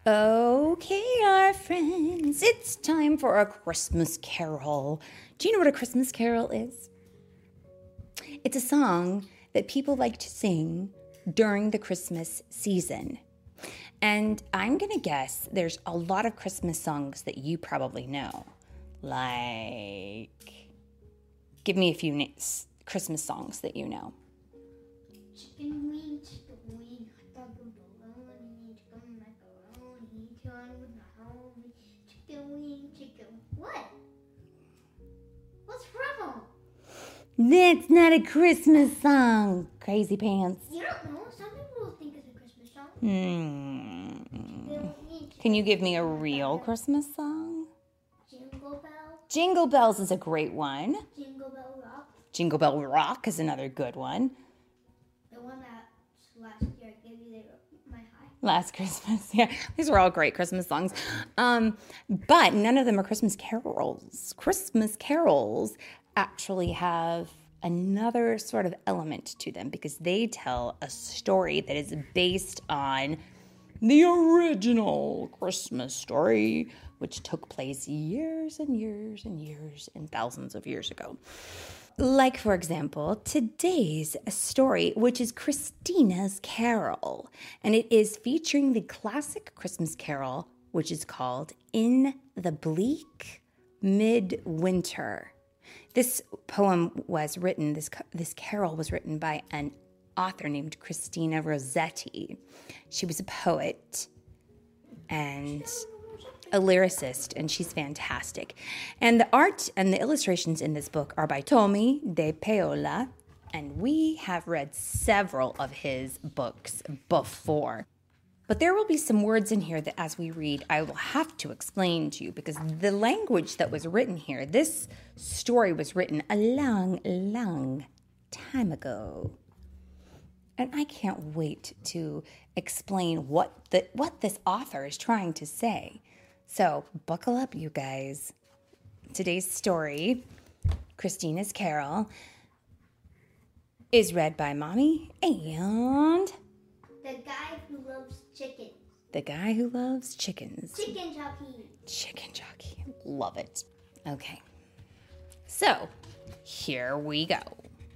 Okay, our friends, it's time for a Christmas carol. Do you know what a Christmas carol is? It's a song that people like to sing during the Christmas season. And I'm going to guess there's a lot of Christmas songs that you probably know. Like, give me a few Christmas songs that you know. Chicken wing, hot dog and bologna, chicken macaroni, turn with my homie, chicken wing, chicken. What? What's wrong? That's not a Christmas song, crazy pants. You don't know. Some people think it's a Christmas song. Can you give me a real Christmas song? Jingle Bell. Jingle Bells is a great one. Jingle Bell Rock. Jingle Bell Rock is another good one. The one that last year I gave you my high. Last Christmas, yeah. These are all great Christmas songs. But none of them are Christmas carols. Christmas carols actually have another sort of element to them because they tell a story that is based on the original Christmas story, which took place years and years and years and thousands of years ago. Like, for example, today's story, which is Christina's Carol, and it is featuring the classic Christmas carol, which is called In the Bleak Midwinter. This poem was written, this carol was written by an author named Christina Rossetti. She was a poet and a lyricist, and she's fantastic. And the art and the illustrations in this book are by Tommy de Paola, and we have read several of his books before. But there will be some words in here that as we read, I will have to explain to you because the language that was written here, this story was written a long, long time ago. And I can't wait to explain what this author is trying to say. So buckle up, you guys. Today's story, Christina's Carol, is read by Mommy and... The guy who loves chickens. The guy who loves chickens. Chicken jockey. Chicken jockey. Love it. Okay. So, here we go.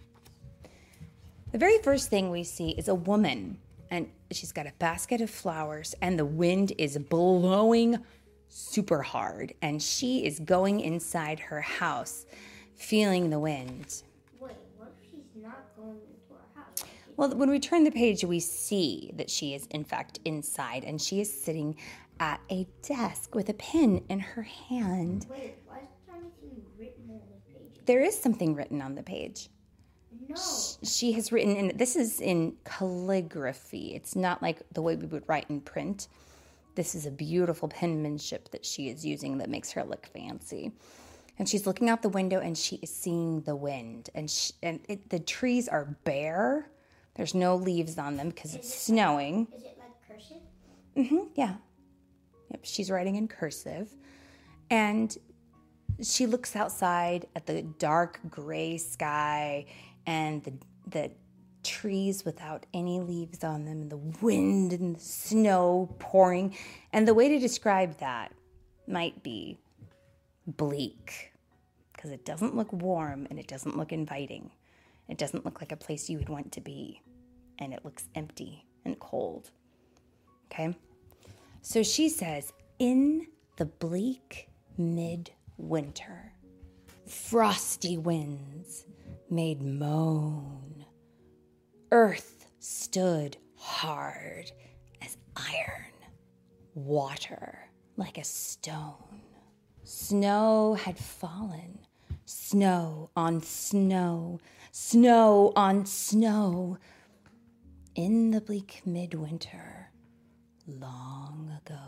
The very first thing we see is a woman, and she's got a basket of flowers, and the wind is blowing super hard, and she is going inside her house, feeling the wind. Wait, what if she's not going into her house? Well, when we turn the page, we see that she is, in fact, inside, and she is sitting at a desk with a pen in her hand. Wait, why is there anything written on the page? There is something written on the page. No. She has written, and this is in calligraphy. It's not like the way we would write in print. This is a beautiful penmanship that she is using that makes her look fancy. And she's looking out the window, and she is seeing the wind. And the trees are bare. There's no leaves on them because it's snowing. Is it like cursive? Yeah. Yep, she's writing in cursive. And she looks outside at the dark gray sky and the trees without any leaves on them and the wind and the snow pouring. And the way to describe that might be bleak because it doesn't look warm and it doesn't look inviting. It doesn't look like a place you would want to be, and it looks empty and cold. Okay? So she says, in the bleak midwinter, frosty winds made moan. Earth stood hard as iron, water like a stone. Snow had fallen, snow on snow, snow on snow, in the bleak midwinter, long ago.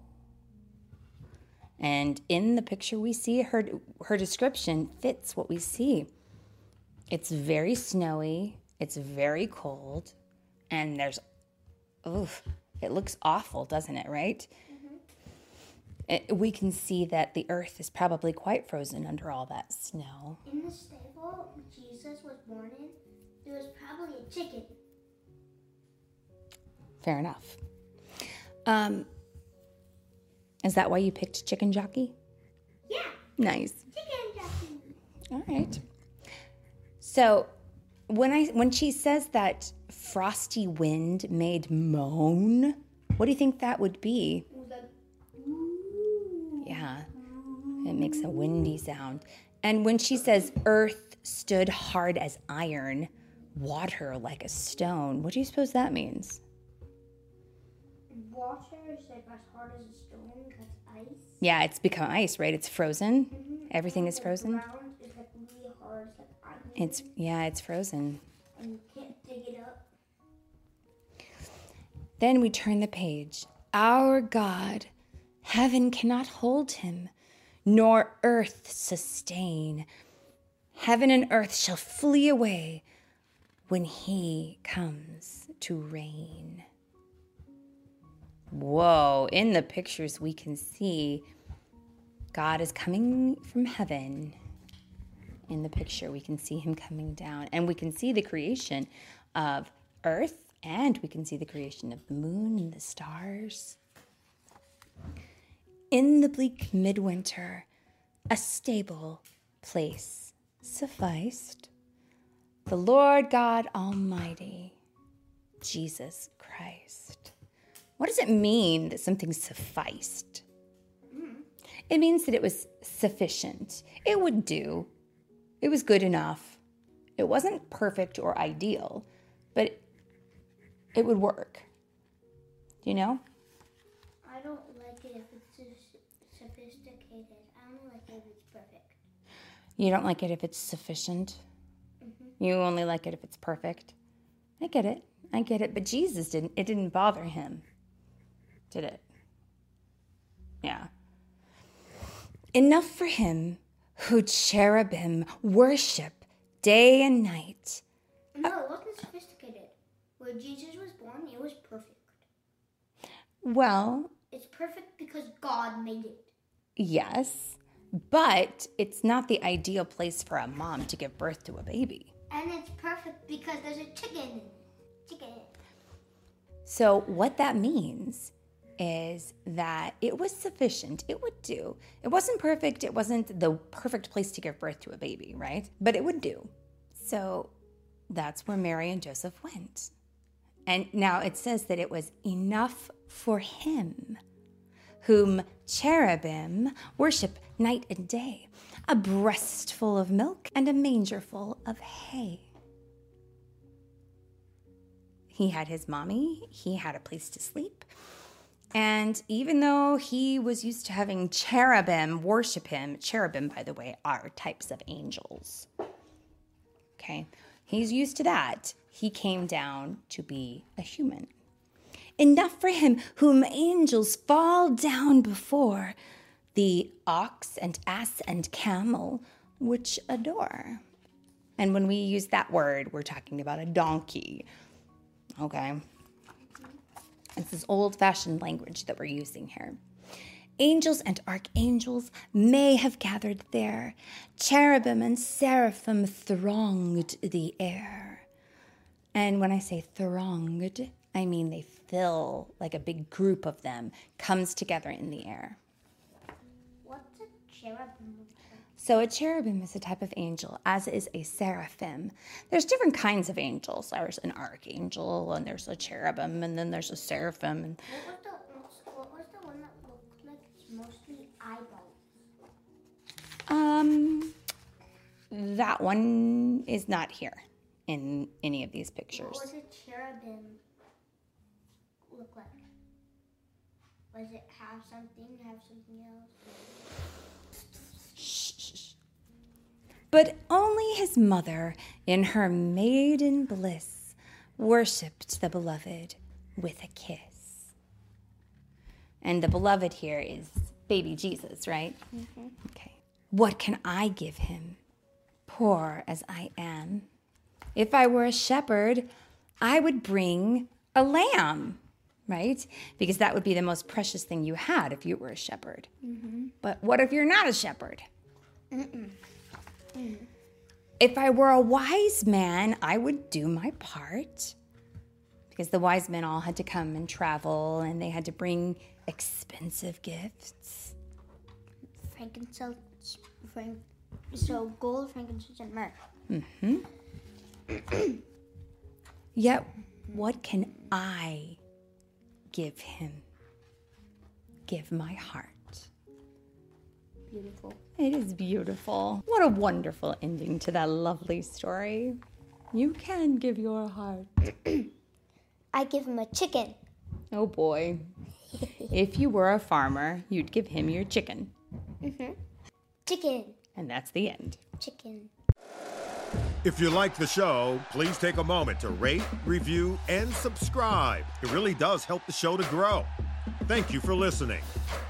And in the picture we see, her description fits what we see. It's very snowy, it's very cold, and it looks awful, doesn't it, right? We can see that the earth is probably quite frozen under all that snow. In the stable Jesus was born in, there was probably a chicken. Fair enough. Is that why you picked chicken jockey? Yeah, Nice. chicken jockey. All right. So when she says that frosty wind made moan, what do you think that would be? It was like, ooh. Yeah, it makes a windy sound. And when she says earth stood hard as iron, water like a stone, what do you suppose that means? Water is like as hard as a stone. That's ice. Yeah, it's become ice, right? It's frozen. Mm-hmm. Everything is frozen. The ground is like really hard. It's like iron. It's frozen. And you can't dig it up. Then we turn the page. Our God, heaven cannot hold him, nor earth sustain. Heaven and earth shall flee away when he comes to reign. Whoa, in the pictures we can see God is coming from heaven. In the picture we can see him coming down, and we can see the creation of earth, and we can see the creation of the moon and the stars. In the bleak midwinter, a stable place sufficed. The Lord God Almighty, Jesus Christ. What does it mean that something sufficed? It means that it was sufficient. It would do. It was good enough. It wasn't perfect or ideal, but it would work. Do you know? I don't like it if it's sophisticated. I don't like it if it's perfect. You don't like it if it's sufficient? Mm-hmm. You only like it if it's perfect? I get it. But Jesus didn't. It didn't bother him, did it? Yeah. Enough for him who cherubim worship day and night. No, it wasn't sophisticated. When Jesus was born, it was perfect. Well, It's perfect because God made it. yes, but it's not the ideal place for a mom to give birth to a baby. And it's perfect because there's a chicken. So what that means is that it was sufficient. It would do. It wasn't perfect. It wasn't the perfect place to give birth to a baby, right? But it would do. So that's where Mary and Joseph went. And now it says that it was enough for him, whom cherubim worship night and day, a breast full of milk and a manger full of hay. He had his mommy. He had a place to sleep. And even though he was used to having cherubim worship him, cherubim, by the way, are types of angels. Okay, he's used to that. He came down to be a human. Enough for him whom angels fall down before, the ox and ass and camel which adore. And when we use that word, we're talking about a donkey. Okay. It's this old-fashioned language that we're using here. Angels and archangels may have gathered there. Cherubim and seraphim thronged the air. And when I say thronged, I mean they fill, like a big group of them comes together in the air. What's a cherubim? So a cherubim is a type of angel, as is a seraphim. There's different kinds of angels. There's an archangel, and there's a cherubim, and then there's a seraphim. And What was the one that looked like it's mostly eyeballs? That one is not here in any of these pictures. What was a cherubim look like? Was it have something else? But only his mother, in her maiden bliss, worshipped the beloved with a kiss. And the beloved here is baby Jesus, right? Mm-hmm. Okay. What can I give him, poor as I am? If I were a shepherd, I would bring a lamb, right? Because that would be the most precious thing you had if you were a shepherd. Mm-hmm. But what if you're not a shepherd? If I were a wise man, I would do my part. Because the wise men all had to come and travel, and they had to bring expensive gifts. Frankincense, so gold, frankincense, and myrrh. Yet, what can I give him? Give my heart. Beautiful. It is beautiful. What a wonderful ending to that lovely story. You can give your heart. I give him a chicken. Oh boy. If you were a farmer, you'd give him your chicken. Chicken. And that's the end. Chicken. If you like the show, please take a moment to rate, review, and subscribe. It really does help the show to grow. Thank you for listening.